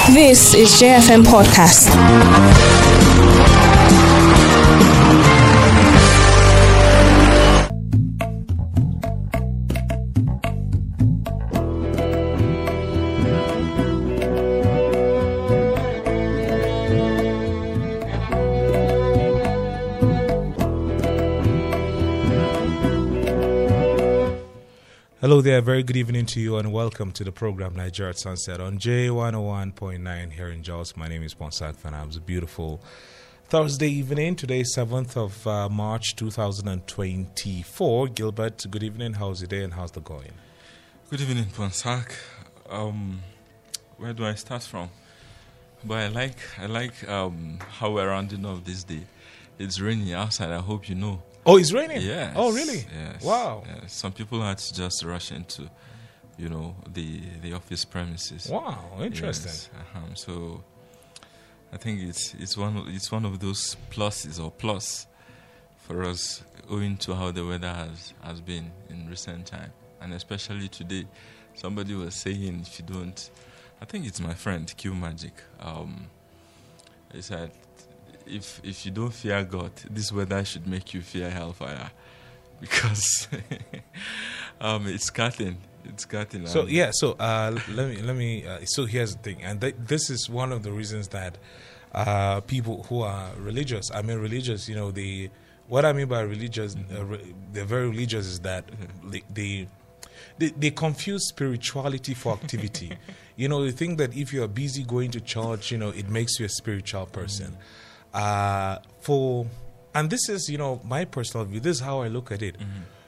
This is JFM Podcast. Hello there, very good evening to you and welcome to the program Nigeria at Sunset on J101.9 here in Jos. My name is Ponsak Fanam. It's a beautiful Thursday evening. Today is 7th of March 2024. Gilbert, good evening. How's the day and how's the going? Good evening, Ponsak. Where do I start from? But I like how we're rounding off this day. It's raining outside, I hope you know. Oh, it's raining? Yes. Oh, really? Yes. Wow. Yes. Some people had to just rush into, the office premises. Wow, interesting. Yes. So, I think it's one of those pluses or plus for us, owing to how the weather has been in recent time, and especially today. Somebody was saying, if you don't, I think it's my friend Q Magic. He said, If you don't fear God, this weather should make you fear hellfire, because it's scathing. It's scathing. So let me. So here's the thing, and this is one of the reasons that people who are religious. I mean, religious. What I mean by religious, they're very religious, is that they confuse spirituality for activity. They think that if you are busy going to church, it makes you a spiritual person. And this is, my personal view. This is how I look at it.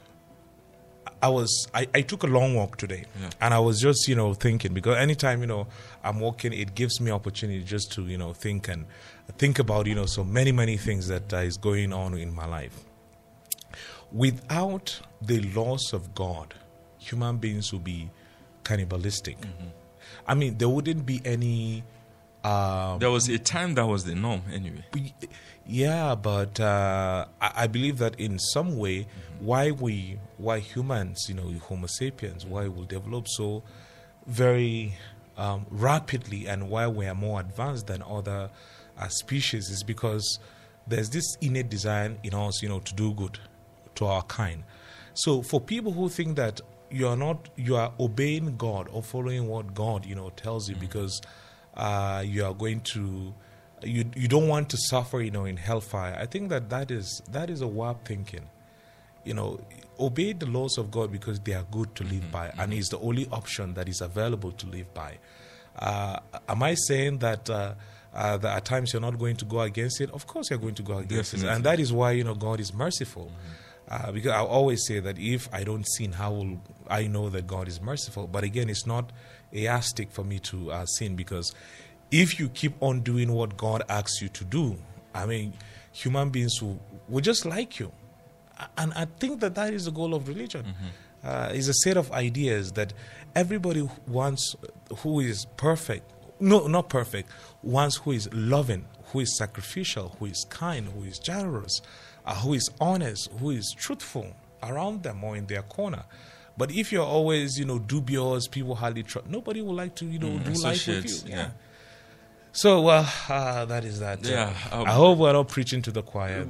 I took a long walk today, and I was just, thinking, because anytime, I'm walking, it gives me opportunity just to, think about, so many things that is going on in my life. Without the laws of God, human beings will be cannibalistic. I mean, there wouldn't be any... there was a time that was the norm anyway. Yeah, but I believe that in some way, why humans, Homo sapiens, why we develop so very rapidly, and why we are more advanced than other species, is because there's this innate desire in us, to do good to our kind. So for people who think that you are obeying God or following what God, tells you, because you are going to, you don't want to suffer, in hellfire. I think that is a warped thinking. Obey the laws of God because they are good to live by, and it's the only option that is available to live by. Am I saying that at times you're not going to go against it? Of course you're going to go against it, and that is why God is merciful. Because I always say that if I don't sin, how will I know that God is merciful? But again, it's not a yardstick for me to sin, because if you keep on doing what God asks you to do, I mean, human beings will just like you. And I think that is the goal of religion. It's a set of ideas that everybody wants, who is perfect. No, not perfect. Wants who is loving, who is sacrificial, who is kind, who is generous, who is honest, who is truthful around them or in their corner. But if you're always, dubious, people hardly trust, nobody would like to, do life with you. Yeah. So, that is that. Yeah. I hope we're not preaching to the choir.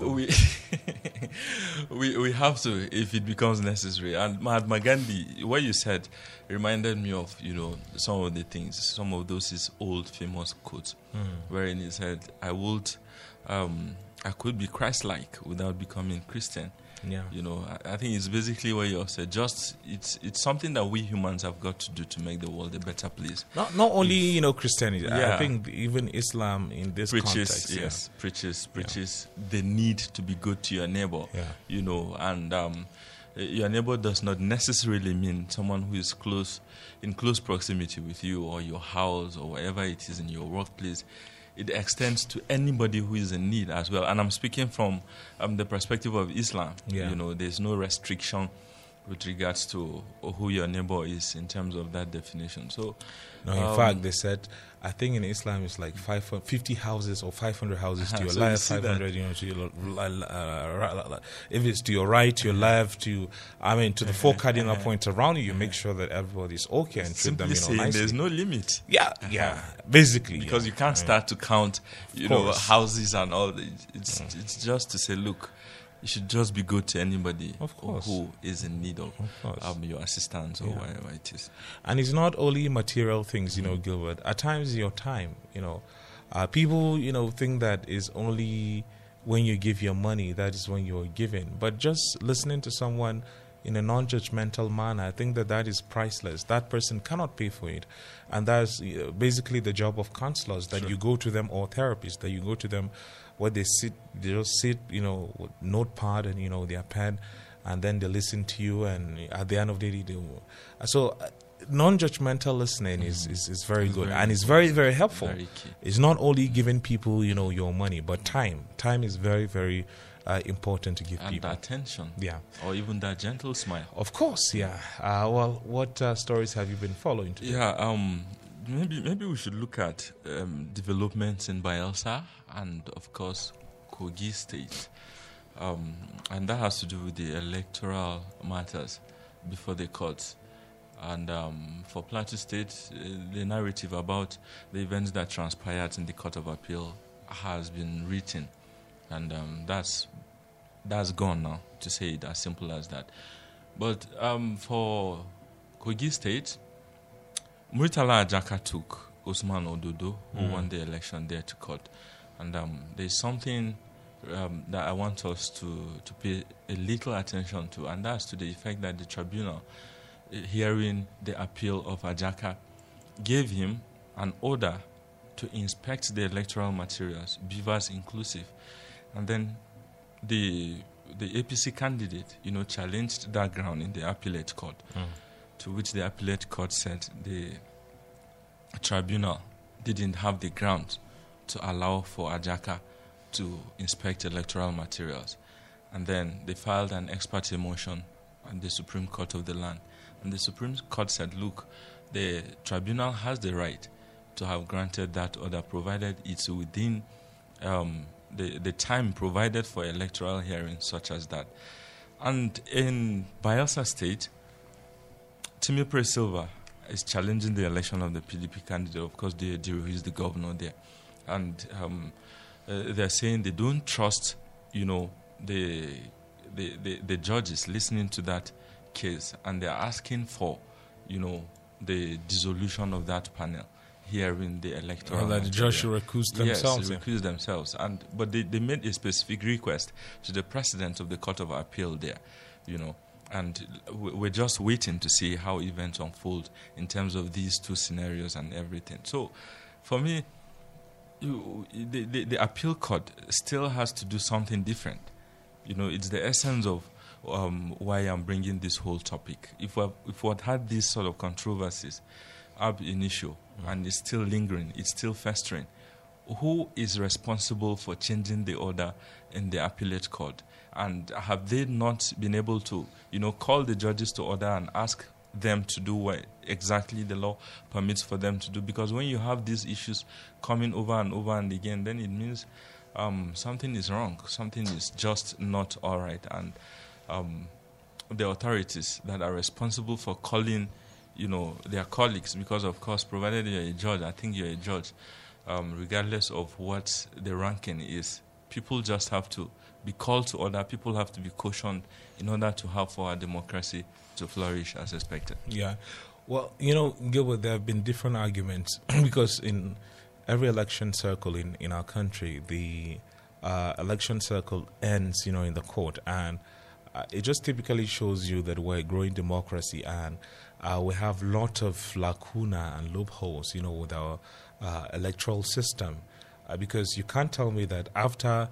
We have to, if it becomes necessary. And Mahatma Gandhi, what you said reminded me of, some of the things, some of those his old famous quotes, wherein he said, I could be Christ-like without becoming Christian. Yeah. I think it's basically what you said. Just it's something that we humans have got to do to make the world a better place. Not only Christianity. Yeah. I think even Islam in this context. Yes, preaches the need to be good to your neighbor. Yeah. And your neighbor does not necessarily mean someone who is in close proximity with you, or your house, or wherever it is in your workplace. It extends to anybody who is in need as well. And I'm speaking from the perspective of Islam. Yeah. There's no restriction with regards to who your neighbor is in terms of that definition. So, no, in fact, they said, I think in Islam it's like 50 houses or 500 houses to your so left, 500, to your if it's to your right, to your left, to the four cardinal points around you, you make sure that everybody's okay and treat them, simply nicely. there's no limit. Yeah, basically. Because you can't start to count, houses and all. It's just to say, look, you should just be good to anybody who is in need of your assistance or whatever it is. And it's not only material things, Gilbert. At times, your time, people, think that is only when you give your money, that is when you're giving. But just listening to someone in a non-judgmental manner, I think that is priceless. That person cannot pay for it. And that's basically the job of counselors, that you go to them, or therapists, that you go to them where they just sit, with notepad and, their pen, and then they listen to you, and at the end of the day, so non-judgmental listening is very good, and it's very, very helpful. Very key. It's not only giving people, your money, but time. Time is very, very important to give people. And attention. Yeah. Or even that gentle smile. Of course, yeah. Well, what stories have you been following today? Yeah, maybe we should look at developments in Bayelsa and, of course, Kogi State. And that has to do with the electoral matters before the courts. And for Plateau State, the narrative about the events that transpired in the Court of Appeal has been written. And that's gone now, to say it as simple as that. But for Kogi State, Muritala Ajaka took Usman Ododo, who won the election there, to court. And there's something that I want us to pay a little attention to, and that's to the effect that the tribunal, hearing the appeal of Ajaka, gave him an order to inspect the electoral materials, Beavers inclusive. And then the APC candidate, challenged that ground in the appellate court, to which the appellate court said the tribunal didn't have the grounds to allow for Ajaka to inspect electoral materials. And then they filed an ex parte motion at the Supreme Court of the land. And the Supreme Court said, look, the tribunal has the right to have granted that order, provided it's within the time provided for electoral hearings such as that. And in Bayelsa State, Timipre Silva is challenging the election of the PDP candidate. Of course, who is the governor there. And they're saying they don't trust, the judges listening to that case. And they're asking for, the dissolution of that panel, hearing the electoral. That the judge should recuse themselves. Yes, recuse themselves. But they made a specific request to the president of the Court of Appeal there, And we're just waiting to see how events unfold in terms of these two scenarios and everything. So, for me, the appeal court still has to do something different. It's the essence of why I'm bringing this whole topic. If we had these sort of controversies ab initio, and it's still lingering, it's still festering, who is responsible for changing the order in the appellate court? And have they not been able to, call the judges to order and ask them to do what exactly the law permits for them to do? Because when you have these issues coming over and over and again, then it means something is wrong. Something is just not all right. And the authorities that are responsible for calling, their colleagues, because, of course, provided you're a judge, I think you're a judge, regardless of what the ranking is, people just have to be called to order. People have to be cautioned in order to have for our democracy to flourish as expected. Yeah. Well, Gilbert, there have been different arguments because in every election circle in our country, the election circle ends, in the court. And it just typically shows you that we're a growing democracy, and we have a lot of lacuna and loopholes, with our electoral system. Because you can't tell me that after...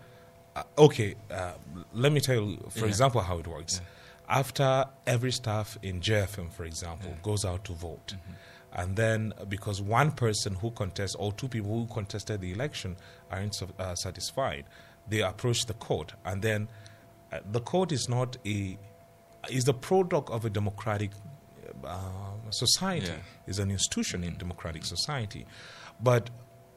let me tell you, for example, how it works. Yeah. After every staff in JFM, for example, goes out to vote, and then because one person who contests or two people who contested the election are satisfied, they approach the court, and then the court is not a is the product of a democratic society. Yeah. Is an institution in democratic society, but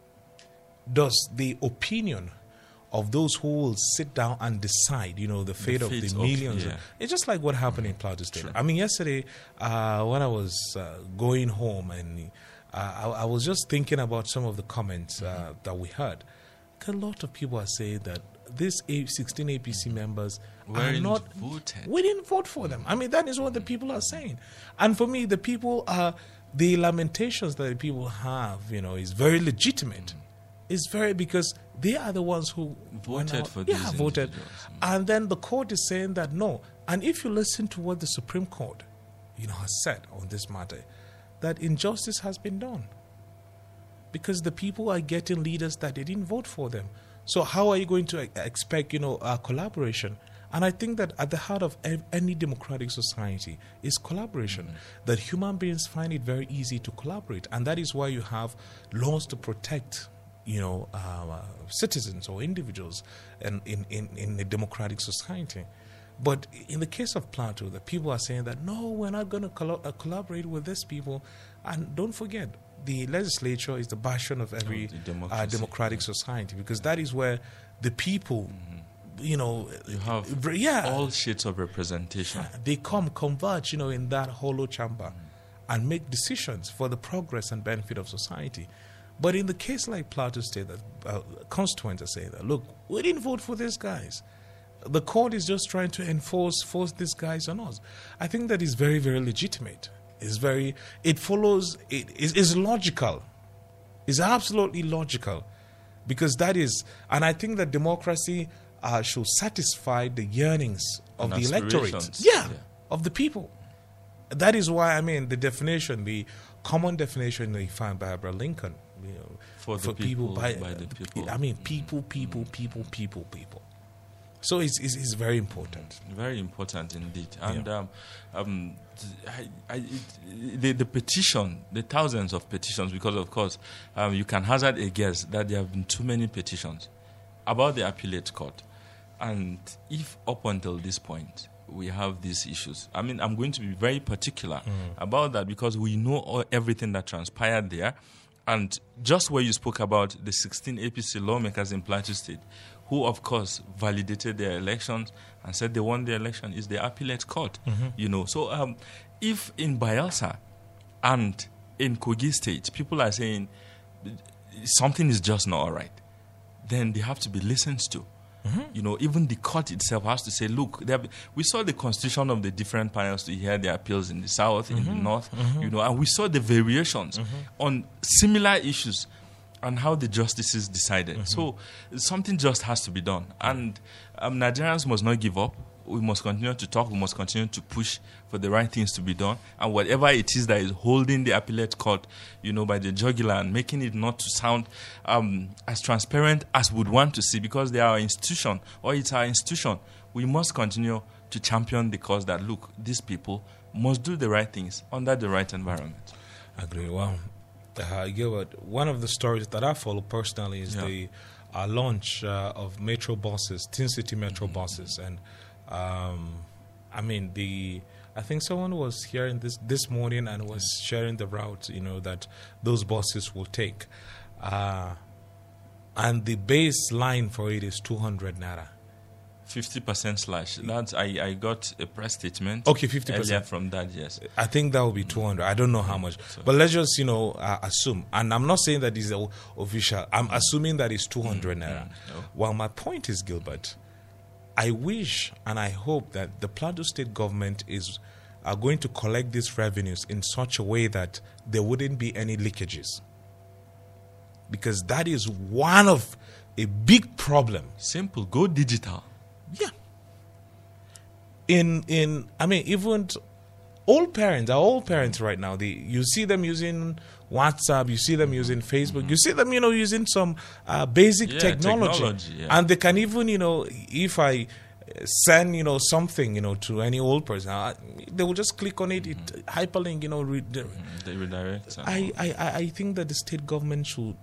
does the opinion of those who will sit down and decide, the fate of the millions? It's just like what happened in Plateau State. True. I mean, yesterday when I was going home, and I was just thinking about some of the comments that we heard. A lot of people are saying that these 16 APC members are not voted. We didn't vote for them. I mean, that is what the people are saying. And for me, the people the lamentations that the people have, is very legitimate. It's very, because they are the ones who voted for these these voted. individuals. And then the court is saying that no. And if you listen to what the Supreme Court, has said on this matter, that injustice has been done. Because the people are getting leaders that they didn't vote for them. So how are you going to expect, collaboration? And I think that at the heart of any democratic society is collaboration. That human beings find it very easy to collaborate. And that is why you have laws to protect, citizens or individuals in a democratic society. But in the case of Plateau, the people are saying that, no, we're not going to collaborate with these people. And don't forget, the legislature is the bastion of every democratic society, because that is where the people, you have all shades of representation. They converge, in that hollow chamber and make decisions for the progress and benefit of society. But in the case like Plateau State, that constituents are saying that, look, we didn't vote for these guys. The court is just trying to force these guys on us. I think that is very, very legitimate. It follows, it is logical. It's absolutely logical. Because that is, and I think that democracy should satisfy the yearnings of the electorate. Of the people. That is why, the definition, the common definition they found by Abraham Lincoln, for people, by the people. People. So it's very important. Very important indeed. And the petition, the thousands of petitions, because of course you can hazard a guess that there have been too many petitions about the appellate court. And if up until this point we have these issues, I'm going to be very particular about that, because we know everything that transpired there. And just where you spoke about the 16 APC lawmakers in Plateau State, who, of course, validated their elections and said they won the election, is the appellate court. So if in Bayelsa and in Kogi State, people are saying something is just not all right, then they have to be listened to. Even the court itself has to say, look, we saw the constitution of the different panels to hear the appeals in the south, in the north, and we saw the variations on similar issues and how the justices decided. So something just has to be done. And Nigerians must not give up. We must continue to talk. We must continue to push for the right things to be done. And whatever it is that is holding the appellate court, by the jugular and making it not to sound as transparent as we'd want to see, because they are our institution, or it's our institution, we must continue to champion the cause that, look, these people must do the right things under the right environment. I agree. Well, Gilbert, one of the stories that I follow personally is the launch of metro buses, Tin City metro buses. And I think someone was hearing this morning and was sharing the route, that those buses will take. And the baseline for it is 200 naira. 50% slash. That's I got a press statement. Okay, 50% earlier from that. Yes, I think that will be 200. I don't know how much, but let's just assume. And I'm not saying that is official. I'm assuming that it's 200 naira. Well, my point is, Gilbert, I wish and I hope that the Plateau State government are going to collect these revenues in such a way that there wouldn't be any leakages, because that is one of a big problem. Simple, go digital. Yeah. Even old parents right now, you see them using WhatsApp, you see them using Facebook, you see them, using some basic technology. And they can even, if I send, something, to any old person, they will just click on it, hyperlink, they redirect. I think that the state government should,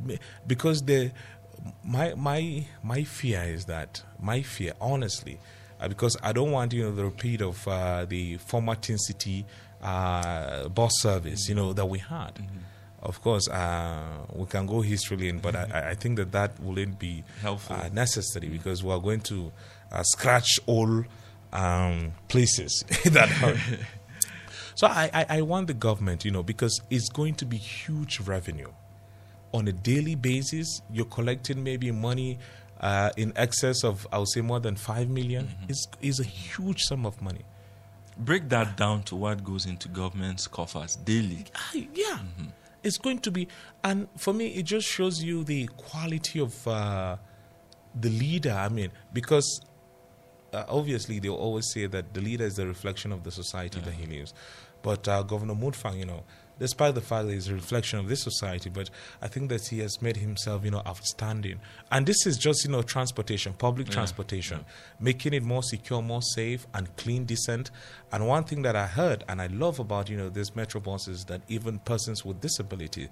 because my fear is that, honestly, because I don't want, the repeat of the former Tin City bus service, that we had. Of course, we can go history in, but I think that wouldn't be helpful, necessary, because we are going to scratch all places that hurt. So I want the government, because it's going to be huge revenue. On a daily basis, you're collecting maybe money in excess of, I would say, more than 5 million. Is a huge sum of money. Break that down to what goes into government's coffers daily. It's going to be, and for me, it just shows you the quality of the leader. I mean, because obviously they always say that the leader is the reflection of the society that he lives. But Governor Mutfwang, despite the fact that he's a reflection of this society, but I think that he has made himself, outstanding. And this is just, transportation, public transportation, making it more secure, more safe, and clean, decent. And one thing that I heard and I love about, this Metro bus is that even persons with disabilities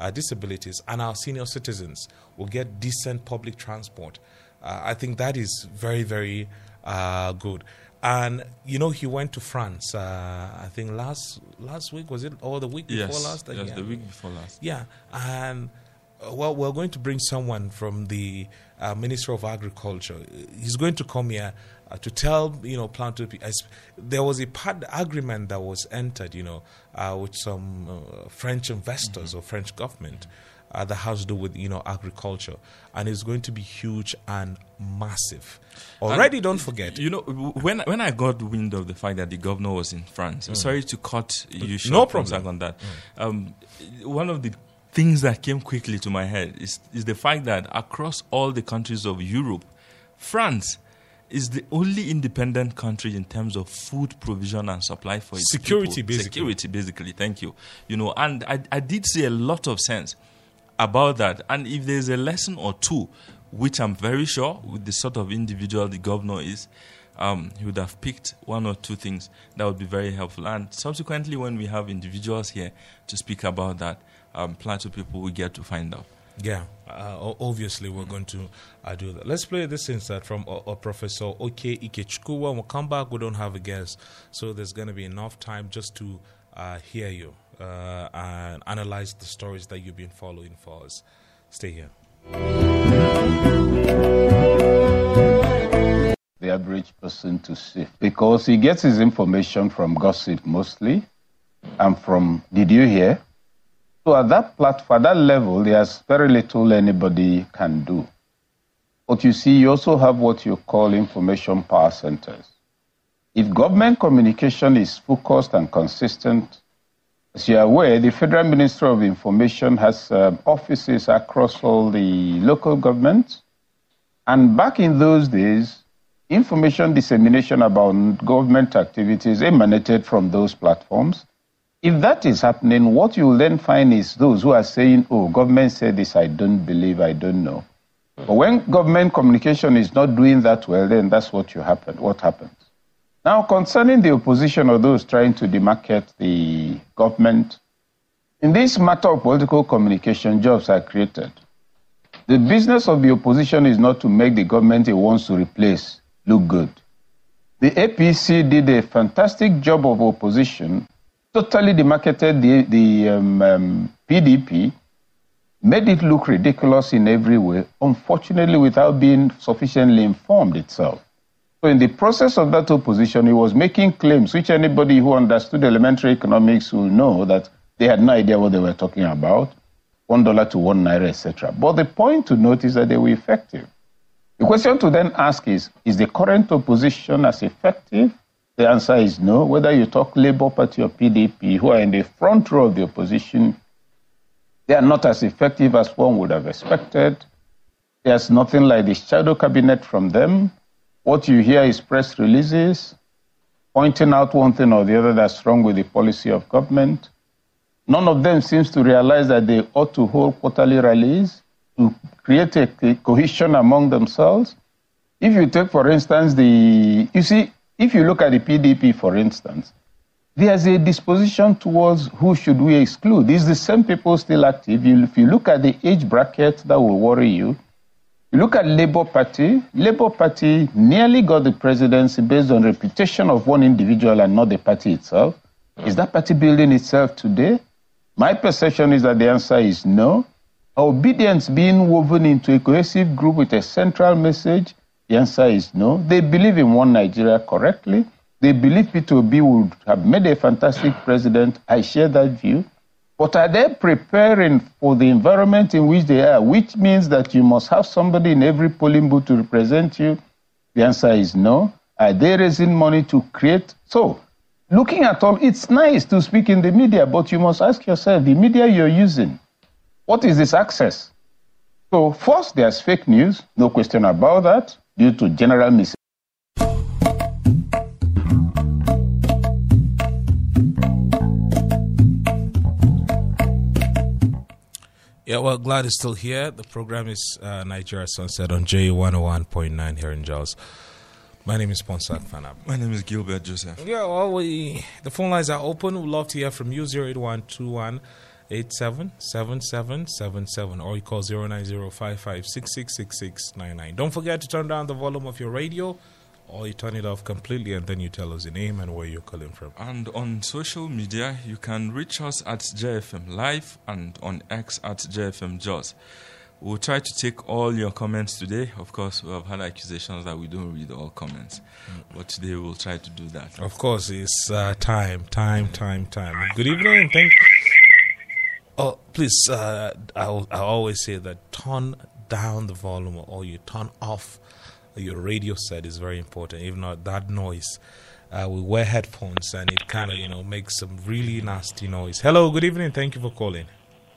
and our senior citizens will get decent public transport. I think that is very, very good. And, he went to France, I think last week, was it? Or the week before last? Yes, the week before last. Yeah. And, we're going to bring someone from the Ministry of Agriculture. He's going to come here to tell, Plateau people. There was a part agreement that was entered, with some French investors or French government. That has to do with, agriculture. And it's going to be huge and massive. Already, don't forget. When I got wind of the fact that the governor was in France, sorry to cut you short. No problem on that. One of the things that came quickly to my head is the fact that across all the countries of Europe, France is the only independent country in terms of food provision and supply for its security, people. basically. Security, basically. Thank you. And I did see a lot of sense about that. And if there's a lesson or two, which I'm very sure with the sort of individual the governor is, he would have picked one or two things that would be very helpful. And subsequently, when we have individuals here to speak about that, Plateau people will get to find out. Yeah, obviously we're going to do that. Let's play this insert from Professor Oke Ikechukwu. When we come back, we don't have a guest, so there's going to be enough time just to hear you and analyze the stories that you've been following for us. Stay here. The average person to see, because he gets his information from gossip mostly and from did you hear? So at that platform, that level, there's very little anybody can do. But you see, you also have what you call information power centers. If government communication is focused and consistent, as you are aware, the Federal Ministry of Information has offices across all the local governments. And back in those days, information dissemination about government activities emanated from those platforms. If that is happening, what you will then find is those who are saying, oh, government said this, I don't believe, I don't know. But when government communication is not doing that well, then that's what happens. Now, concerning the opposition or those trying to demarcate the government, in this matter of political communication, jobs are created. The business of the opposition is not to make the government it wants to replace look good. The APC did a fantastic job of opposition, totally demarcated the PDP, made it look ridiculous in every way, unfortunately without being sufficiently informed itself. So in the process of that opposition, he was making claims, which anybody who understood elementary economics will know that they had no idea what they were talking about, $1 to 1 naira, etc. But the point to note is that they were effective. The question to then ask is the current opposition as effective? The answer is no. Whether you talk Labour Party or PDP, who are in the front row of the opposition, they are not as effective as one would have expected. There's nothing like the shadow cabinet from them. What you hear is press releases, pointing out one thing or the other that's wrong with the policy of government. None of them seems to realize that they ought to hold quarterly rallies to create a cohesion among themselves. If you take, for instance, if you look at the PDP, for instance, there's a disposition towards who should we exclude. These are the same people still active. If you look at the age bracket, that will worry you. You look at Labour Party nearly got the presidency based on reputation of one individual and not the party itself. Is that party building itself today? My perception is that the answer is no. Obedience being woven into a cohesive group with a central message, the answer is no. They believe in one Nigeria correctly. They believe P2B would have made a fantastic president. I share that view. But are they preparing for the environment in which they are, which means that you must have somebody in every polling booth to represent you? The answer is no. Are they raising money to create? So, looking at all, it's nice to speak in the media, but you must ask yourself, the media you're using, what is this access? So, first, there's fake news, no question about that, due to general misinformation. Yeah, well, glad it's still here. The program is Nigeria Sunset on J101.9 here in Jos. My name is Ponsak Fanab. My name is Gilbert Joseph. Yeah, well, the phone lines are open. We'd love to hear from you, 08121877777, or you call 09055666699. Don't forget to turn down the volume of your radio, or you turn it off completely, and then you tell us your name and where you're calling from. And on social media, you can reach us at JFM Live and on X at JFM Jos. We'll try to take all your comments today. Of course, we have had accusations that we don't read all comments, but today we'll try to do that. Of course, it's time. Good evening, and thank. Oh, please, I always say that turn down the volume, or you turn off your radio set is very important. If not, that noise. We wear headphones and it kind of, makes some really nasty noise. Hello, good evening. Thank you for calling.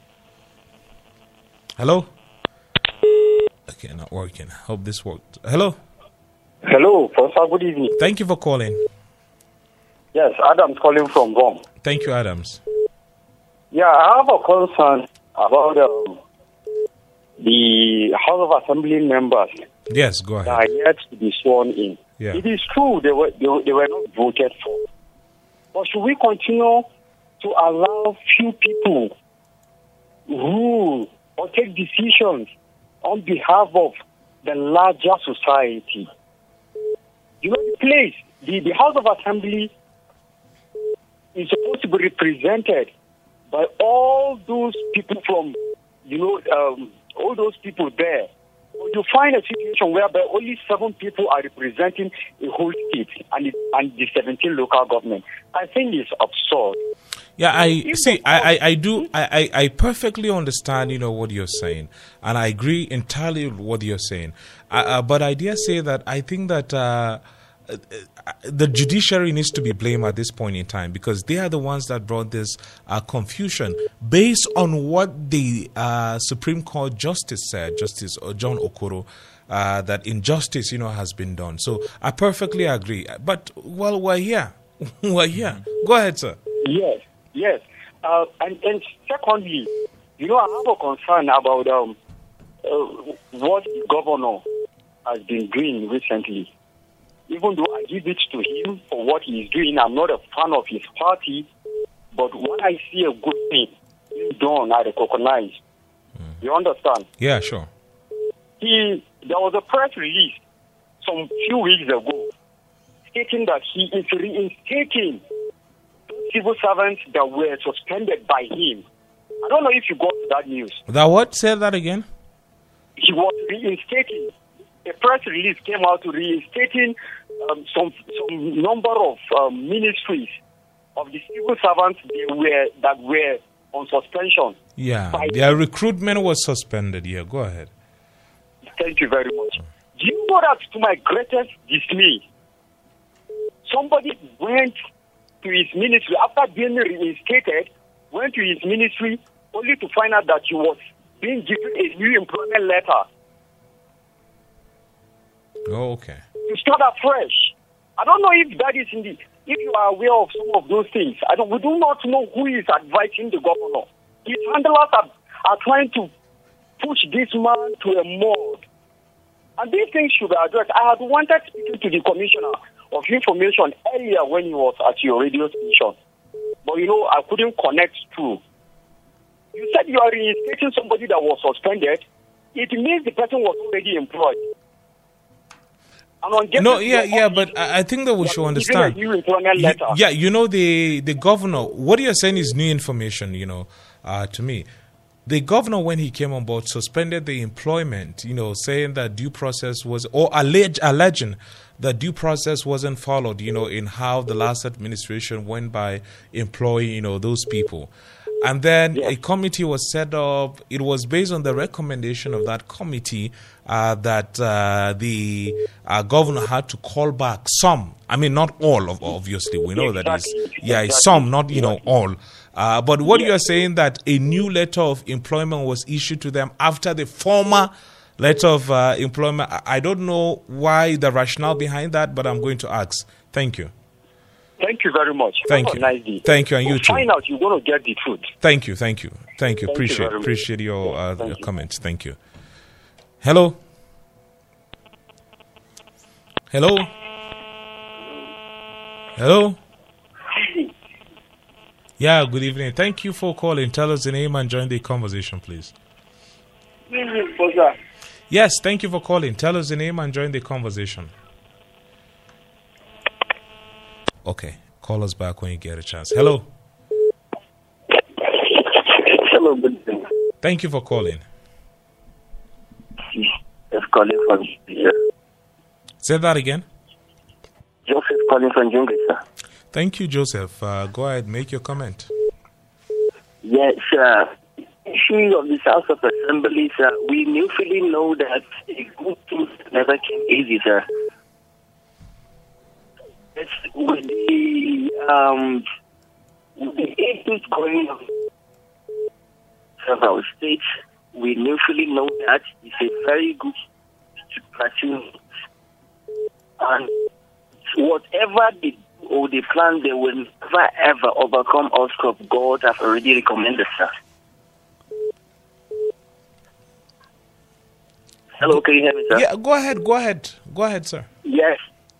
Hello? Okay, not working. Hope this worked. Hello? Hello, Professor. Good evening. Thank you for calling. Yes, Adam's calling from Rome. Thank you, Adams. Yeah, I have a concern about the House of Assembly members. Yes, go ahead. That are yet to be sworn in. Yeah. It is true they were not voted for. But should we continue to allow few people rule or take decisions on behalf of the larger society? You know, the House of Assembly is supposed to be represented by all those people from, all those people there. You find a situation whereby only 7 people are representing a whole state and the 17 local government. I think it's absurd. Yeah, I perfectly understand, what you're saying, and I agree entirely with what you're saying. But I dare say that I think that the judiciary needs to be blamed at this point in time, because they are the ones that brought this confusion based on what the Supreme Court Justice said, Justice John Okoro, that injustice, has been done. So I perfectly agree. But, well, we're here. We're here. Go ahead, sir. Yes. And secondly, I have a concern about what the governor has been doing recently. Even though I give it to him for what he is doing, I'm not a fan of his party, but when I see a good thing being done, I recognize. You understand? Yeah, sure. There was a press release some few weeks ago stating that he is reinstating civil servants that were suspended by him. I don't know if you got that news. That what? Say that again. He was reinstating. A press release came out reinstating some number of ministries of the civil servants that were on suspension. Yeah, their recruitment was suspended. Yeah, go ahead. Thank you very much. Do you know that, to my greatest dismay, somebody went to his ministry after being reinstated, went to his ministry only to find out that he was being given a new employment letter. Oh, okay. To start afresh. I don't know if that is if you are aware of some of those things. We do not know who is advising the governor. His handlers are trying to push this man to a mold. And these things should be addressed. I had wanted speaking to the Commissioner of Information earlier when he was at your radio station. But, I couldn't connect through. You said you are reinstating somebody that was suspended. it means the person was already employed. But I think that we should understand. New employment letter. The governor, what you're saying is new information, to me. The governor, when he came on board, suspended the employment, saying that due process was, or alleging that due process wasn't followed, in how the last administration went by employing, those people. And then a committee was set up. It was based on the recommendation of that committee that the governor had to call back some. I mean, not all, obviously. We know that it's some, not, all. But what you are saying that a new letter of employment was issued to them after the former letter of employment. I don't know why the rationale behind that, but I'm going to ask. Thank you. Thank you very much. Thank you. Nice day. Thank you, and you too. Find out you're going to get the truth. Thank you. Appreciate your comments. Thank you. Hello. Yeah, good evening. Thank you for calling. Tell us the name and join the conversation, please. Yes, thank you for calling. Tell us the name and join the conversation. Okay, call us back when you get a chance. Hello. Hello, good evening. Thank you for calling. Just calling from Jingle. Say that again. Joseph calling from Jingle, sir. Thank you, Joseph. Go ahead, make your comment. Yes, issue of this House of Assembly, sir, we usually know that a good thing never came easy, sir. With the issues going on in our states, we usually know that it's a very good platoon. And whatever they do or they plan, they will never ever overcome us because God has already recommended, sir. Hello, can you hear me, sir? Yeah, go ahead, sir. Yes.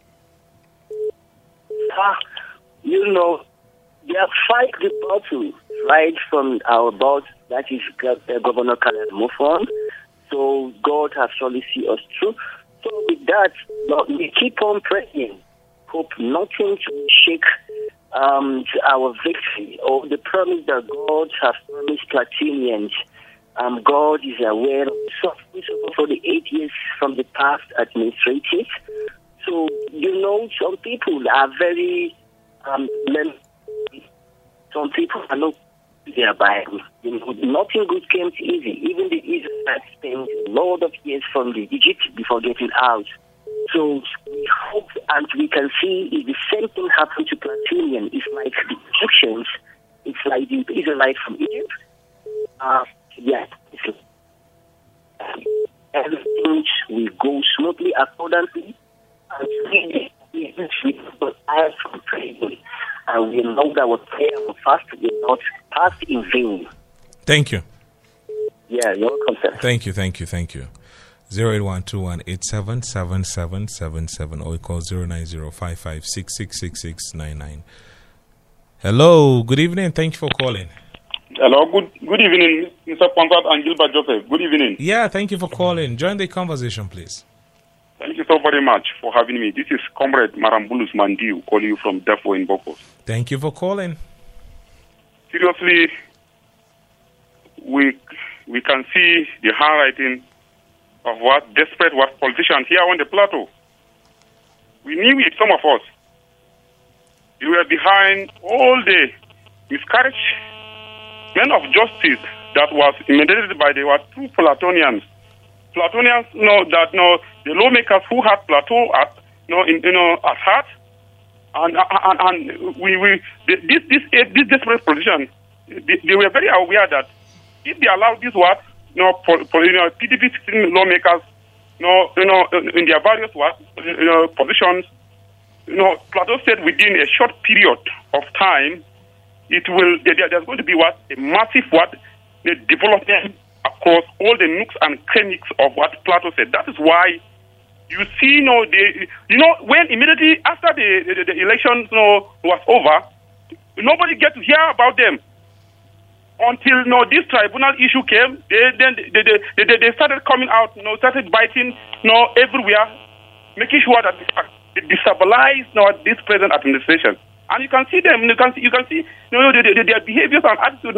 They have fight the battle right from our boss, that is Governor Khaled Mufon. So God has surely seen us through. So with that, we keep on praying. Hope nothing to shake our victory or the promise that God has promised Platinians. God is aware of the suffering for the 8 years from the past administrative. So, some people are very, some people are not their Bible. Nothing good came easy. Even the Israelites spent a lot of years from the Egypt before getting out. So we hope and we can see if the same thing happened to Platinian. It's like the Egyptians. It's like the Israelites from Egypt. Everything will go smoothly accordingly. And we know that our prayer and fast will not pass in vain. Thank you. Yeah, you're welcome, sir. Thank you. 08121877777 or call 09055666699. Hello, good evening. Thank you for calling. Hello, good evening, Mr. Ponsat and Gilbert Joseph. Good evening. Yeah, thank you for calling. Join the conversation, please. Thank you so very much for having me. This is Comrade Marambulus Mandiu calling you from Defo in Bokos. Thank you for calling. Seriously, we can see the handwriting of what desperate was politicians here on the plateau. We knew it, some of us. We were behind all the miscarriage men of justice that was imitated by the two Platonians. Platonians know that the lawmakers who had Plateau at heart, and this desperate position, they were very aware that if they allowed this PDP lawmakers, in their various positions, Plateau said within a short period of time, there's going to be a massive the development across all the nooks and crannies of what Plateau said. That is why you see, when immediately after the election was over, nobody get to hear about them. until this tribunal issue came. They started coming out, started biting, everywhere, making sure that they destabilize this present administration. And you can see them. You can see their behaviors and attitude.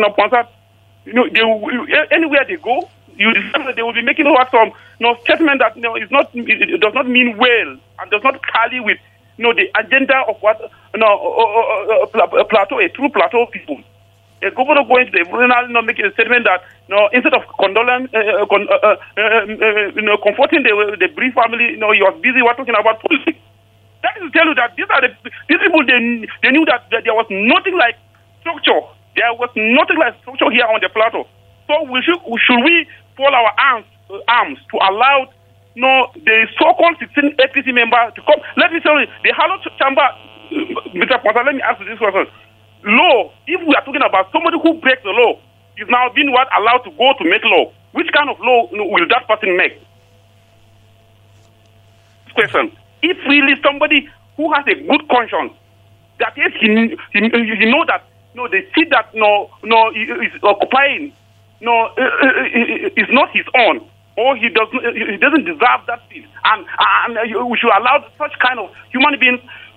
Anywhere they go, they will be making some statement that it does not mean well and does not tally with the agenda of what Plateau, a true Plateau people. A governor going to the tribunal, making a statement that instead of comforting the Bree family, he was busy talking about politics. That is to tell you that these people they knew that there was nothing like structure. There was nothing like structure here on the Plateau. So should we fold our arms to allow the so-called 16 APC member to come? Let me tell you, the Harlow Chamber, Mr. Ponsa, let me ask you this question. Law, if we are talking about somebody who breaks the law, is now being allowed to go to make law. Which kind of law will that person make? Question. If really somebody who has a good conscience, that is, he know that the seat that is occupying is not his own, or he doesn't deserve that seat, and we should allow such kind of human beings.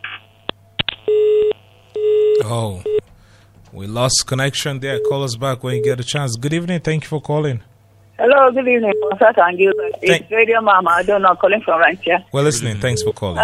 Oh, we lost connection there. Call us back when you get a chance. Good evening. Thank you for calling. Hello, good evening, Professor and Gilbert. It's Radio Mama. I don't know, calling from Rancher. Well, listening. Thanks for calling.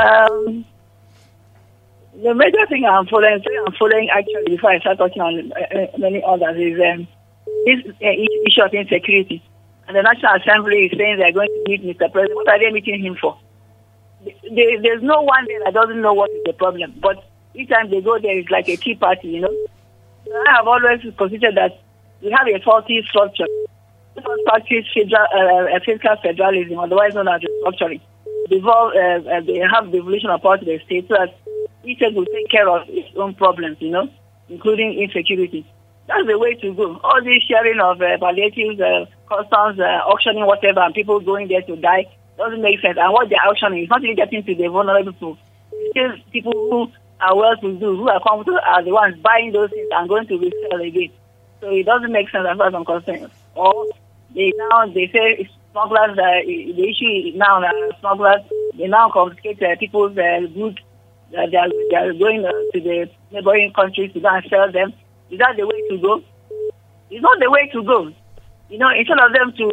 The major thing I'm following actually before I start talking on many others is this issue of insecurity. And the National Assembly is saying they're going to meet Mr. President. What are they meeting him for? There's no one there that doesn't know what is the problem. But each time they go there, it's like a tea party, I have always considered that we have a faulty structure. We don't practice fiscal federalism, otherwise known as restructuring. They have devolution of power to the state so that each state will take care of its own problems, including insecurity. That's the way to go. All this sharing of palliatives, customs, auctioning, whatever, and people going there to die doesn't make sense. And what they're auctioning is not even getting to the vulnerable people. It's still people who are well-to-do, who are comfortable, are the ones buying those things and going to resell again. So it doesn't make sense as far as I'm concerned. Or they say smugglers, the issue now smugglers, they now confiscate people's goods. They are going to the neighboring countries to go and sell them. Is that the way to go? It's not the way to go. Instead of them to,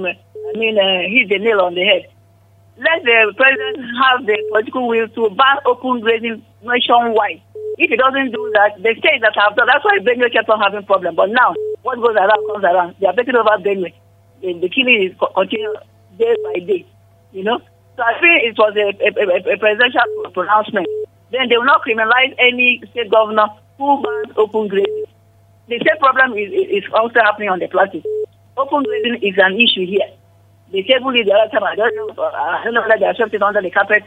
hit the nail on the head, let the president have the political will to ban open grazing nationwide. If he doesn't do that, the states that have done, that's why Benue kept on having problems. But now, what goes around comes around. They are taking over Benue. The killing is continuing day by day. So I feel it was a presidential pronouncement. Then they will not criminalize any state governor who bans open grazing. The same problem is also happening on the plateau. Open grazing is an issue here. They table it the other time. I don't know whether they are swept it under the carpet.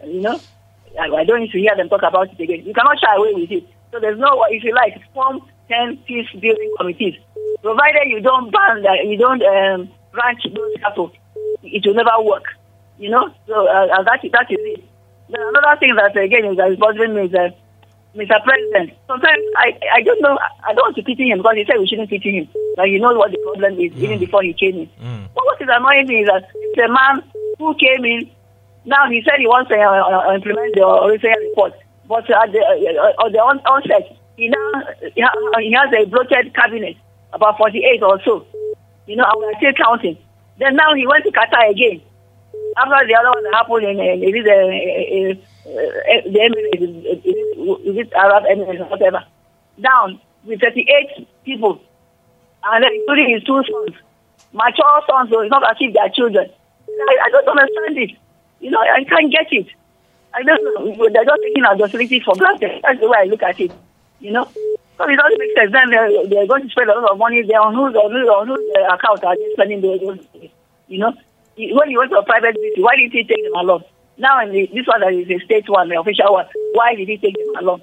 I don't need to hear them talk about it again. You cannot shy away with it. So there's no, if you like, form 10 peace building committees. Provided you don't ban that, you don't branch those cattle, it will never work. So that is it. Then another thing that again is bothering me is Mr. President. Sometimes I don't know. I don't want to pity him because he said we shouldn't pity him. But you know what the problem is even before he came in. But what is annoying me is that it's a man who came in. Now he said he wants to implement the original report, but at the onset he has a bloated cabinet, about 48 or so. And we're still counting. Then now he went to Qatar again. After the other one that happened in the Emirates, is it Arab Emirates or whatever? Down with 38 people, and then including his 2 sons, mature sons. So it's not as if they are children. I don't understand it. I can't get it. I don't know. They're just taking our docility for granted. That's the way I look at it. So it doesn't make sense. Then they're going to spend a lot of money there on whose account are they spending those? When you went to a private visit, why didn't he take them along? Now, this one that is a state one, the official one, why did he take them along?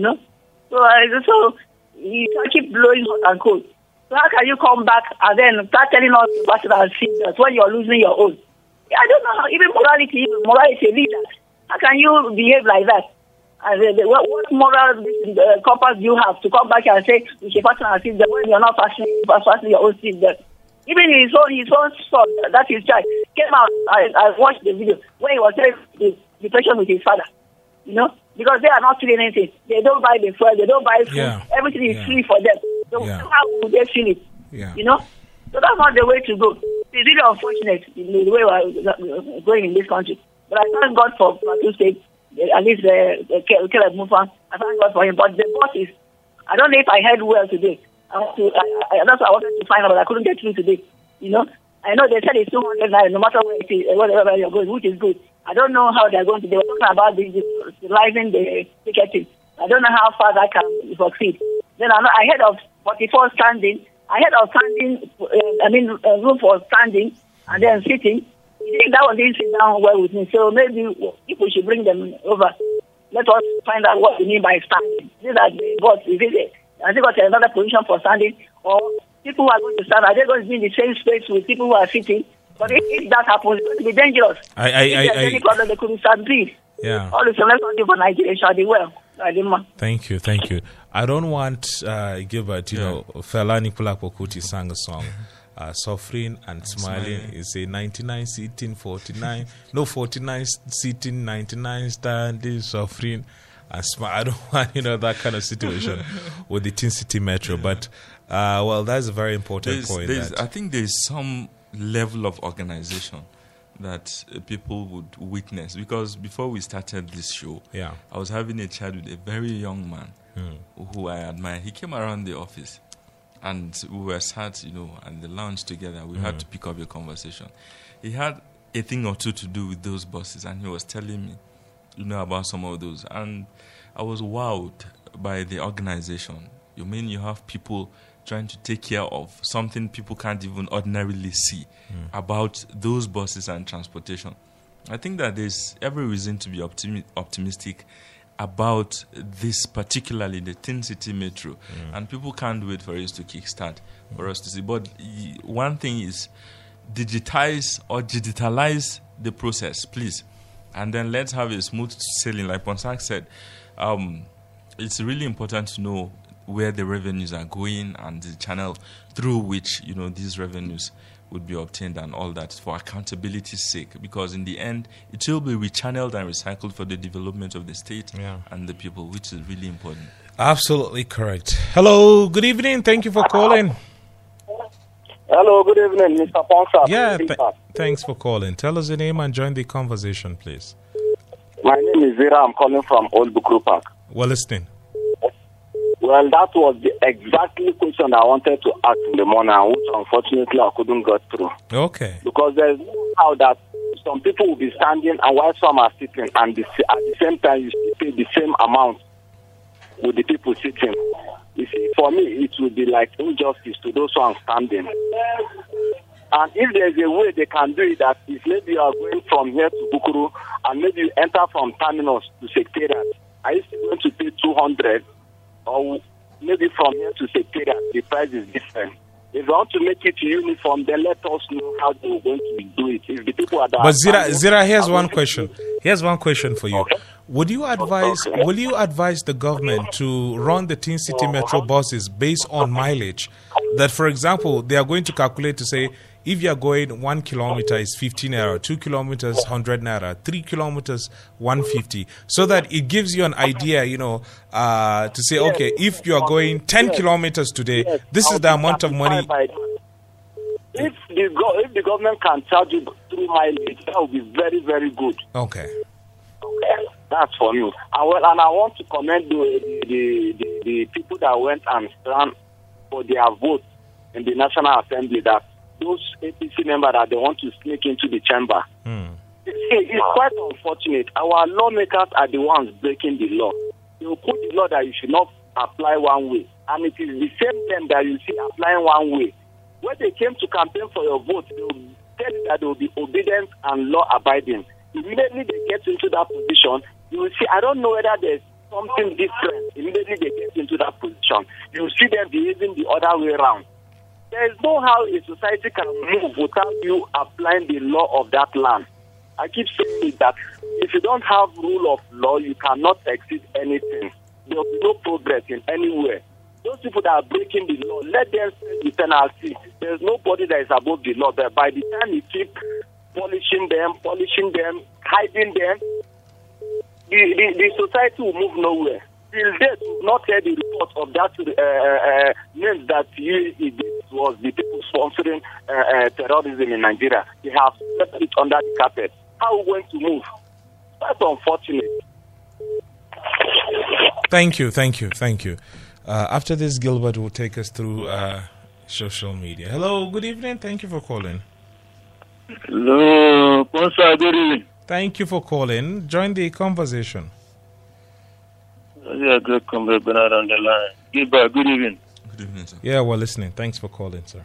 So you can't keep blowing hot and cold. So how can you come back and then start telling us what you are seeing when you're losing your own? I don't know. Even morality leader. How can you behave like that? I said, what moral compass do you have to come back and say you should fasten our seatbelt when you're not fastening your own seatbelt? Even his own son, that his child, came out. I watched the video where he was saying the patient with his father. You know, because they are not feeling anything. They don't buy the fuel. They don't buy food. Yeah. Everything is free for them. So how would they feel it? Yeah. You know, so that's not the way to go. It's really unfortunate the way we're going in this country. But I thank God for Plateau State, at least Caleb Mutfwang. I thank God for him. But the boss is, I don't know if I heard well today. That's what I wanted to find out, but I couldn't get through today. You know, I know they said it's 200 naira, no matter where it is, wherever you're going, which is good. I don't know how they're going to. They were talking about rising the ticketing. I don't know how far that can succeed. Then I heard of 44 standing. I heard of standing. Room for standing and then sitting. That one didn't sit down well with me. So maybe people should bring them over. Let us find out what we mean by standing. These are the bots. Has it got another position for standing? Or people who are going to stand, are they going to be in the same space with people who are sitting? But if that happens, it's going to be dangerous. If there's any problem, they could stampede. Yeah. All the let's not do for Nigeria shall be well. Thank you. I don't want Gilbert, Fela Anikulapo Kuti sang a song. Suffering and smiling is a 99 sitting, 49. No, 49 sitting, 99 standing, suffering and smile. I don't want, that kind of situation with the Tin City Metro. But, that's a very important point. I think there's some level of organization that people would witness. Because before we started this show, I was having a chat with a very young man who I admire. He came around the office. And we were sat, at the lounge together. We had to pick up a conversation. He had a thing or two to do with those buses, and he was telling me, about some of those. And I was wowed by the organization. You mean you have people trying to take care of something people can't even ordinarily see about those buses and transportation. I think that there's every reason to be optimistic about this, particularly the Tin City Metro. And people can't wait for us to kickstart, for us to see. But one thing is, digitize the process, please. And then let's have a smooth sailing. Like Ponsak said, it's really important to know where the revenues are going and the channel through which, these revenues would be obtained and all that for accountability's sake, because in the end it will be rechanneled and recycled for the development of the state and the people, which is really important. Absolutely correct. Hello, good evening. Thank you for calling. Hello, good evening, Mr. Ponsa. Yeah, thanks for calling. Tell us your name and join the conversation, please. My name is Zira. I'm calling from Old Bukuru Park. Well, listening. Well, that was the exactly question I wanted to ask in the morning, which unfortunately I couldn't get through. Okay. Because there's no how that some people will be standing and while some are sitting, and at the same time you pay the same amount with the people sitting. You see, for me, it would be like injustice to those who are standing. And if there's a way they can do it, that is maybe you are going from here to Bukuru, and maybe you enter from Terminus to Secretariat, are you still going to pay 200? Or maybe from here to Secretariat, the price is different. If you want to make it uniform, then let us know how they're going to do it. If the people are there. But Zira, here's one question. Here's one question for you. Okay. Will you advise the government to run the Tin City Metro buses based on mileage? That, for example, they are going to calculate to say, if you are going 1 kilometer is 15 naira, 2 kilometers 100 naira, 3 kilometers 150, so that it gives you an idea, to say, okay, if you are going 10 kilometers today, this is the amount of money. If the government can charge you through mileage, that would be very, very good. Okay. That's for you. And I want to commend the people that went and stand for their vote in the National Assembly, that those APC members that they want to sneak into the chamber. It's quite unfortunate. Our lawmakers are the ones breaking the law. They will put the law that you should not apply one way. And it is the same them that you see applying one way. When they came to campaign for your vote, they will tell you that they will be obedient and law-abiding. Immediately they get into that position, you will see, I don't know whether there's something different. Immediately they get into that position, you will see them behaving the other way around. There is no how a society can move without you applying the law of that land. I keep saying is that if you don't have rule of law, you cannot exceed anything. There will be no progress in anywhere. Those people that are breaking the law, let them pay the penalty. There's nobody that is above the law. But by the time you keep polishing them, hiding them, the society will move nowhere. Till date, we've not heard the report of that name that was the people sponsoring terrorism in Nigeria. They have swept it under the carpet. How are we going to move? That's unfortunate. Thank you. After this, Gilbert will take us through social media. Hello, good evening. Thank you for calling. Hello, Ponsa, good evening. Thank you for calling. Join the conversation. Yeah, good comrade Bernard on the line. Gilbert, good evening. Good evening, sir. Yeah, we're listening. Thanks for calling, sir.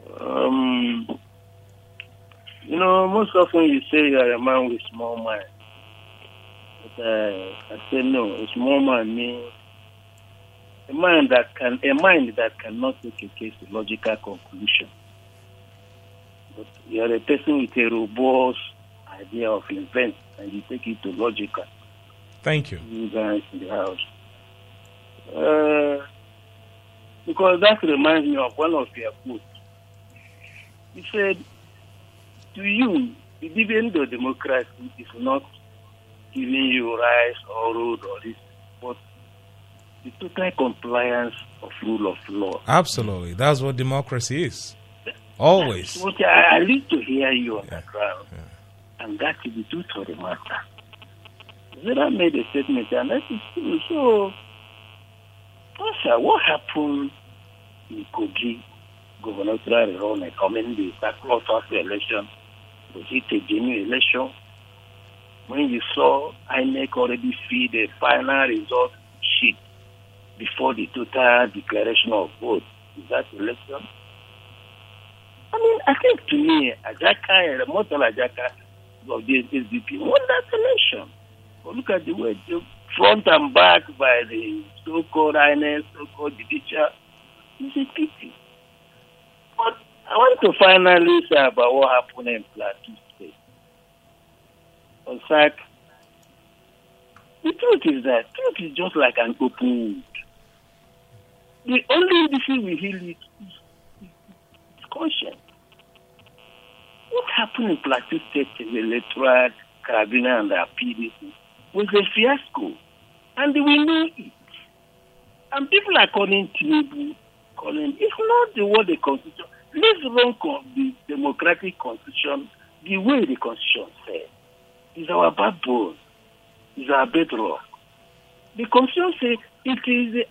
Most often you say you are a man with small mind. But I say no, a small mind means a mind that cannot take a case to logical conclusion. But you are a person with a robust idea of event, and you take it to logical. Thank you. You guys in the house. Because that reminds me of one of your quotes. He said, to you, the dividend of democracy is not giving you rights or road or this, but the total compliance of rule of law. Absolutely. That's what democracy is. Always. What I need to hear you on the ground. Yeah. And that is the truth of the matter. Zera made a statement, and that is true. So, what happened in Kogi gubernatorial enrollment? I mean, the Sakura first election, was it a genuine election? When you saw INEC already feed a final result sheet before the total declaration of vote, is that election? I mean, I think to me, Ajaka and Motal Ajaka of the SDP won that election. But look at the way they front and back by the so-called INEC, so-called judicial. It's a pity. But I want to finally say about what happened in Plateau State. On fact, the truth is just like an open wound. The only issue we heal it is conscience. What happened in Plateau State in the electoral Carabiner and the PDC was a fiasco, and we know it. And people are calling Tinubu, it's not the word the Constitution. Let's run the democratic Constitution the way the Constitution says. It's our backbone. It's our bedrock. The Constitution says it is the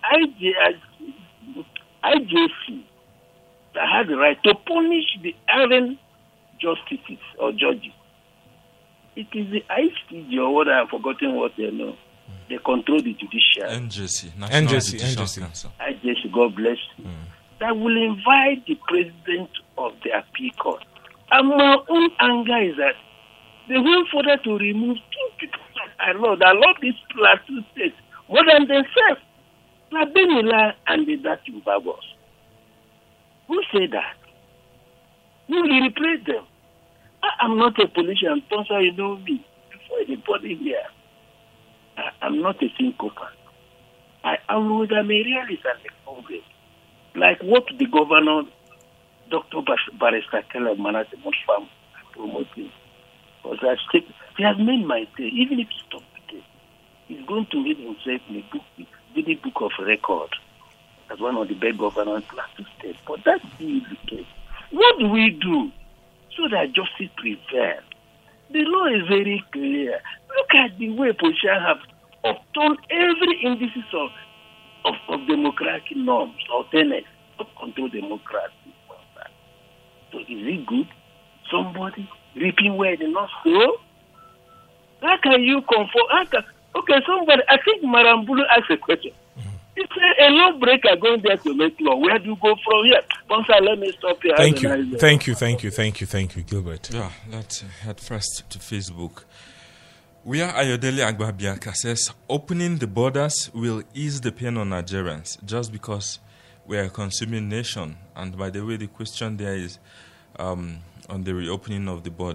IJC that has the right to punish the errant justices or judges. It is the ICJ or what I've forgotten what they know. They control the judiciary. NJC, National Judicial Council. IJC, God bless you. That will invite the president of the appeal court. And my own anger is that they will further to remove two people that love this Plateau State more than themselves. Labenila and the Datu Babos. Who say that? Who will replace them? I'm not a politician, sponsor, you know me. Before anybody here, I'm not a sycophant. I'm a realist and a Congress. Like what the governor, Dr. Barrister Caleb Manasseh Mutfam, promoting. Because he has made my day, even if he stopped today, he's going to read himself in the book of record as one of the best governors in Plateau State. But that's the case. What do we do so that justice prevails? The law is very clear. Look at the way politicians have upturned every indices of democratic norms or tenets to control democracy. So is it good? Somebody reaping where they not sow? How can you comfort? Okay, somebody, I think Marambulu asked a question. He said, a lawbreaker going there to make law. Where do you go from here? Sponsor, let me stop here. Thank you, Gilbert. Yeah, let's head first to Facebook. Where Ayodele Agbabiaka says, opening the borders will ease the pain on Nigerians just because we are a consuming nation. And by the way, the question there is on the reopening of the borders.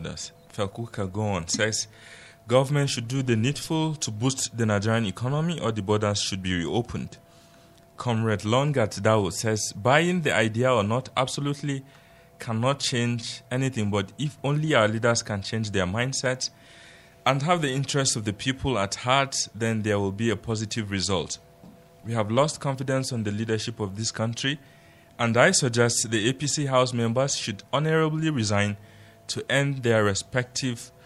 Felkuka go on, says, government should do the needful to boost the Nigerian economy or the borders should be reopened. Comrade Longat Dao says, buying the idea or not absolutely cannot change anything, but if only our leaders can change their mindsets and have the interests of the people at heart, then there will be a positive result. We have lost confidence on the leadership of this country, and I suggest the APC House members should honorably resign to end their respects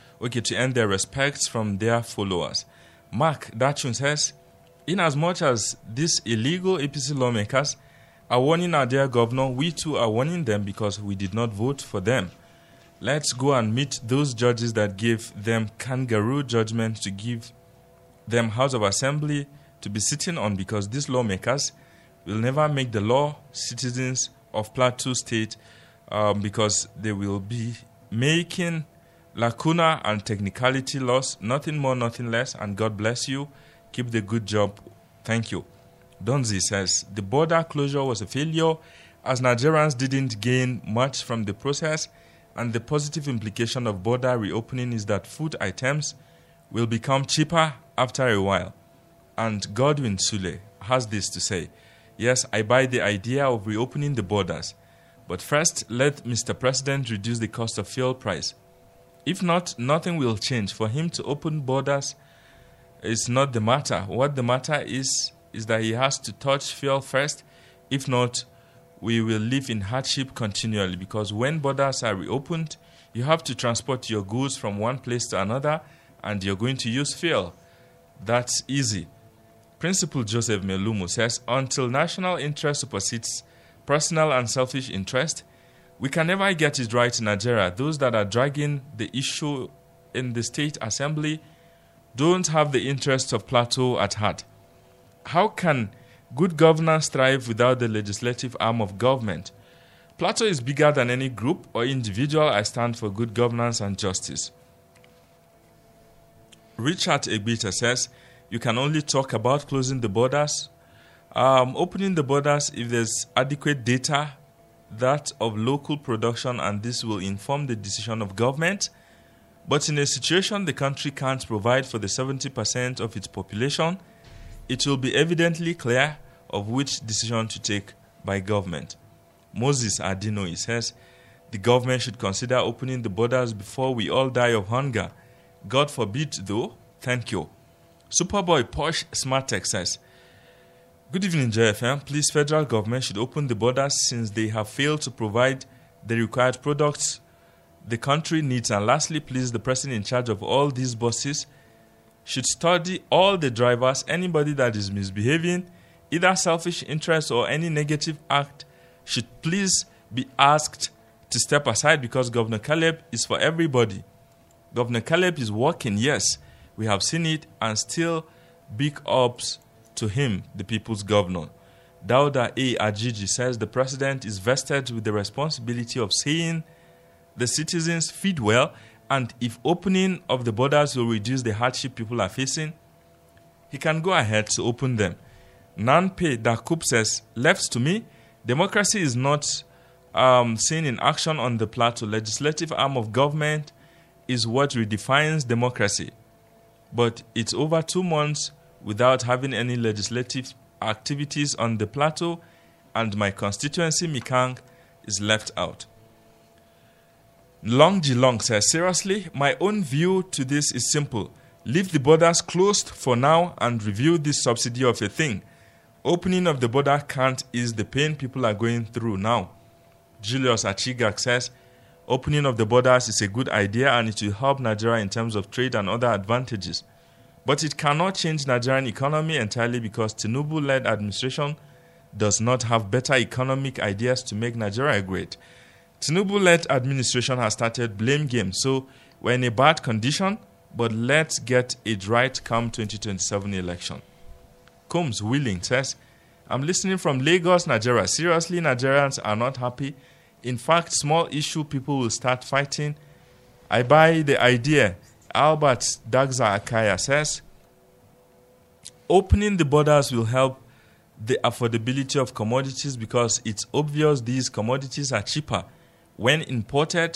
from their followers. Mark Dachun says, in as much as these illegal APC lawmakers are warning our dear governor, we too are warning them because we did not vote for them. Let's go and meet those judges that gave them kangaroo judgment to give them House of Assembly to be sitting on, because these lawmakers will never make the law citizens of Plateau State because they will be making lacuna and technicality laws, nothing more, nothing less, and God bless you. Keep the good job. Thank you. Donzi says, the border closure was a failure as Nigerians didn't gain much from the process, and the positive implication of border reopening is that food items will become cheaper after a while. And Godwin Sule has this to say, yes, I buy the idea of reopening the borders, but first let Mr. President reduce the cost of fuel price. If not, nothing will change. For him to open borders is not the matter. What the matter is that he has to touch fuel first. If not, we will live in hardship continually, because when borders are reopened, you have to transport your goods from one place to another, and you're going to use fuel. That's easy. Principal Joseph Melumu says, until national interest supersedes personal and selfish interest, we can never get it right in Nigeria. Those that are dragging the issue in the State Assembly don't have the interests of Plateau at heart. How can good governance thrive without the legislative arm of government? Plateau is bigger than any group or individual. I stand for good governance and justice. Richard Egbita says, you can only talk about closing the borders, opening the borders if there's adequate data, that of local production, and this will inform the decision of government. But in a situation the country can't provide for the 70% of its population, it will be evidently clear of which decision to take by government. Moses Adino, he says, the government should consider opening the borders before we all die of hunger. God forbid, though. Thank you. Superboy Posh Smartech says, good evening, JFM. Please, federal government should open the borders since they have failed to provide the required products the country needs. And lastly, please, the person in charge of all these buses should study all the drivers. Anybody that is misbehaving, either selfish interest or any negative act, should please be asked to step aside, because Governor Caleb is for everybody. Governor Caleb is working, yes, we have seen it, and still big ups to him, the people's governor. Dauda A. Ajiji says the president is vested with the responsibility of seeing the citizens feed well, and if opening of the borders will reduce the hardship people are facing, he can go ahead to open them. Nanpe Dakup says, left to me, democracy is not seen in action on the plateau. Legislative arm of government is what redefines democracy. But it's over 2 months without having any legislative activities on the plateau, and my constituency, Mikang, is left out. Long Jilong says, seriously, my own view to this is simple. Leave the borders closed for now and review this subsidy of a thing. Opening of the border can't ease the pain people are going through now. Julius Achigak says, opening of the borders is a good idea and it will help Nigeria in terms of trade and other advantages. But it cannot change Nigerian economy entirely because Tinubu-led administration does not have better economic ideas to make Nigeria great. Tinubu-led administration has started blame game, so we're in a bad condition, but let's get it right come 2027 election. Combs Willing says, I'm listening from Lagos, Nigeria. Seriously, Nigerians are not happy. In fact, small issue people will start fighting. I buy the idea. Albert Dagza Akaya says, opening the borders will help the affordability of commodities because it's obvious these commodities are cheaper when imported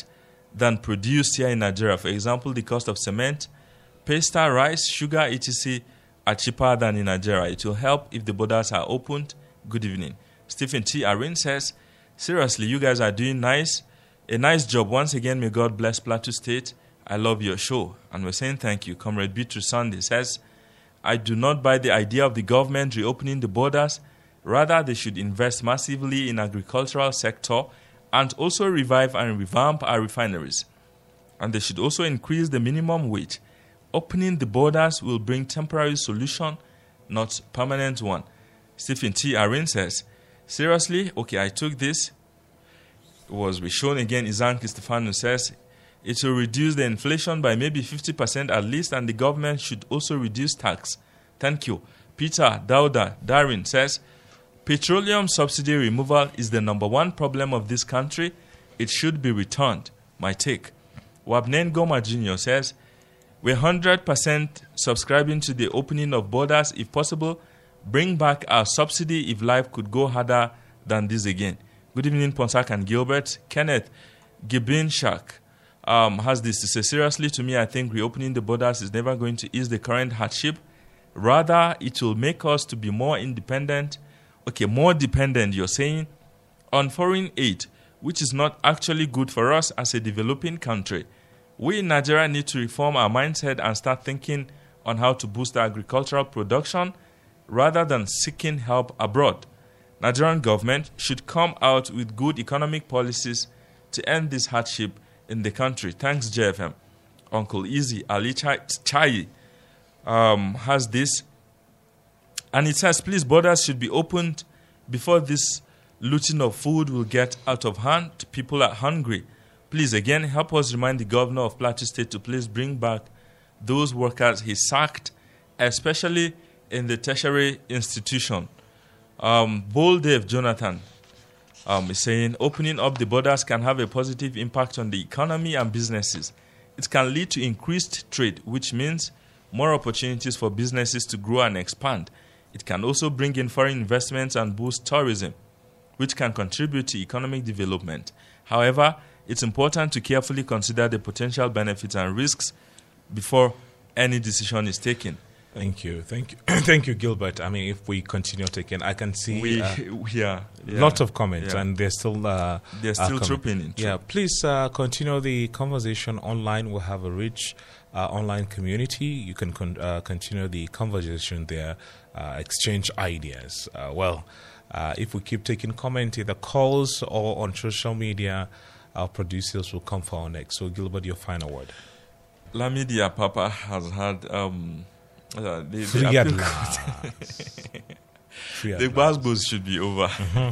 than produced here in Nigeria. For example, the cost of cement, pasta, rice, sugar, etc. are cheaper than in Nigeria. It will help if the borders are opened. Good evening. Stephen T. Arin says, seriously, you guys are doing a nice job. Once again, may God bless Plateau State. I love your show. And we're saying thank you. Comrade Beatrice Sunday says, I do not buy the idea of the government reopening the borders. Rather, they should invest massively in agricultural sector and also revive and revamp our refineries. And they should also increase the minimum wage. Opening the borders will bring temporary solution, not permanent one. Stephen T. Arin says, seriously? Okay, I took this. It was shown again. Izanki Stefano says, it will reduce the inflation by maybe 50% at least, and the government should also reduce tax. Thank you. Peter Dauda Darin says, petroleum subsidy removal is the number one problem of this country. It should be returned. My take. Wabnen Goma Jr. says, we're 100% subscribing to the opening of borders. If possible, bring back our subsidy if life could go harder than this again. Good evening, Ponsak and Gilbert. Kenneth Gibinshak has this to say, seriously, to me, I think reopening the borders is never going to ease the current hardship. Rather, it will make us to be more independent. Okay, more dependent, you're saying, on foreign aid, which is not actually good for us as a developing country. We in Nigeria need to reform our mindset and start thinking on how to boost agricultural production rather than seeking help abroad. Nigerian government should come out with good economic policies to end this hardship in the country. Thanks, JFM. Uncle Easy Ali Chai has this. And it says, please, borders should be opened before this looting of food will get out of hand. People are hungry. Please, again, help us remind the governor of Plateau State to please bring back those workers he sacked, especially in the tertiary institution. Bold Dave Jonathan is saying, opening up the borders can have a positive impact on the economy and businesses. It can lead to increased trade, which means more opportunities for businesses to grow and expand. It can also bring in foreign investments and boost tourism, which can contribute to economic development. However, it's important to carefully consider the potential benefits and risks before any decision is taken. Thank you. Thank you, Gilbert. I mean, if we continue taking, I can see lots of comments, and they're still trooping in. Yeah, please continue the conversation online. We'll have a rich online community. You can continue the conversation there, exchange ideas. If we keep taking comment, either calls or on social media, our producers will come for our next. So, Gilbert, your final word. Lamidia Papa has had free at last. The Basbos should be over.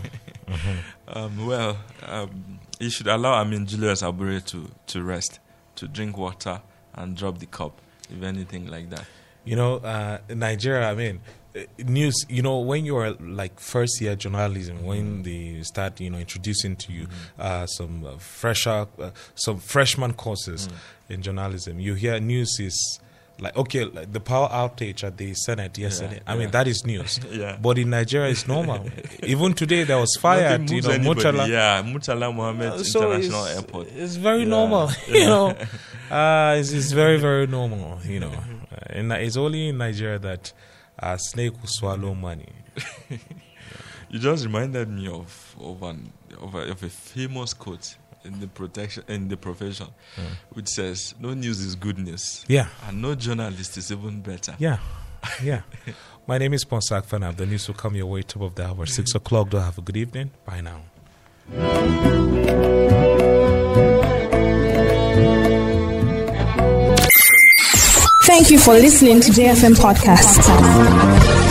You should allow Julius Abure to rest, to drink water and drop the cup, if anything like that. In Nigeria, news, when you are like first year journalism, when they start, introducing to you some freshman courses in journalism, you hear news is like, the power outage at the Senate yesterday. That is news. But in Nigeria, it's normal. Even today, there was fire at Murtala Mohammed International Airport. It's very normal. It's very, very normal. And it's only in Nigeria that a snake will swallow money. You just reminded me of a famous quote in the profession, which says, "No news is good news." Yeah, and no journalist is even better. Yeah. My name is Ponsak Fanab. The news will come your way top of the hour, 6 o'clock. Do have a good evening. Bye now. Thank you for listening to JFM Podcast.